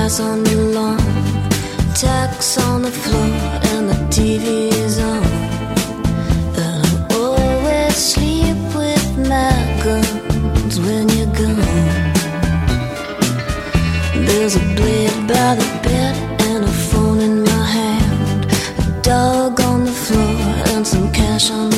grass on the lawn, tacks on the floor, and the TV is on. And I always sleep with my guns when you're gone. There's a blade by the bed and a phone in my hand, a dog on the floor and some cash on the